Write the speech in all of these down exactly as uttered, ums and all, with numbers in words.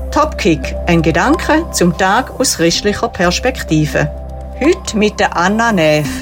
Topkick, ein Gedanke zum Tag aus christlicher Perspektive. Heute mit der Anna Neff.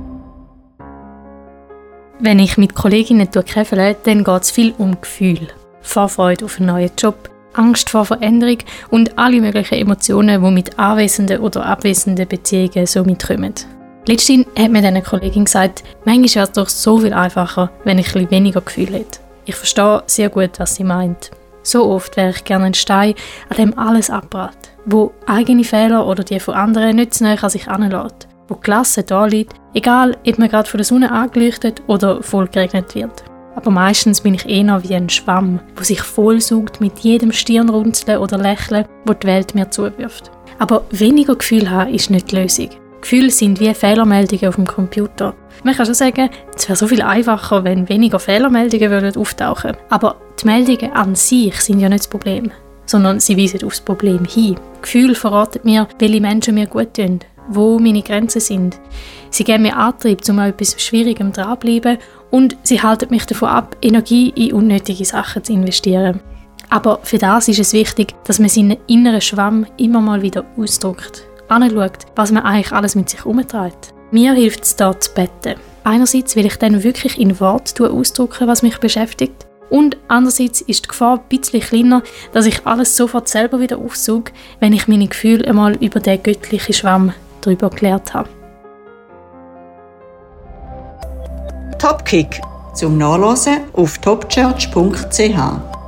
Wenn ich mit Kolleginnen kämpfe, dann geht es viel um Gefühl. Vorfreude auf einen neuen Job, Angst vor Veränderung und alle möglichen Emotionen, die mit anwesenden oder abwesenden Beziehungen so mitkommen. Letztens hat mir eine Kollegin gesagt, manchmal wäre es doch so viel einfacher, wenn ich ein bisschen weniger Gefühl hätte. Ich verstehe sehr gut, was sie meint. So oft wäre ich gerne ein Stein, an dem alles abprallt, wo eigene Fehler oder die von anderen nicht zu nahe an sich heranlässt, wo gelassen da liegt, egal ob man gerade von der Sonne angeleuchtet oder voll geregnet wird. Aber meistens bin ich eher wie ein Schwamm, der sich vollsaugt mit jedem Stirnrunzeln oder Lächeln, das die Welt mir zuwirft. Aber weniger Gefühl haben ist nicht die Lösung. Gefühle sind wie Fehlermeldungen auf dem Computer. Man kann schon sagen, es wäre so viel einfacher, wenn weniger Fehlermeldungen würden auftauchen. Aber die Meldungen an sich sind ja nicht das Problem, sondern sie weisen auf das Problem hin. Gefühle verraten mir, welche Menschen mir gut tun, wo meine Grenzen sind. Sie geben mir Antrieb, um an etwas Schwierigem dranbleiben und sie halten mich davon ab, Energie in unnötige Sachen zu investieren. Aber für das ist es wichtig, dass man seinen inneren Schwamm immer mal wieder ausdrückt. Anschaut, was man eigentlich alles mit sich herumträgt. Mir hilft es da zu beten. Einerseits will ich dann wirklich in Worten ausdrücken, was mich beschäftigt. Und andererseits ist die Gefahr ein bisschen kleiner, dass ich alles sofort selber wieder aufsauge, wenn ich meine Gefühle einmal über den göttlichen Schwamm drüber geklärt habe. Topkick zum Nachlesen auf topchurch punkt c h.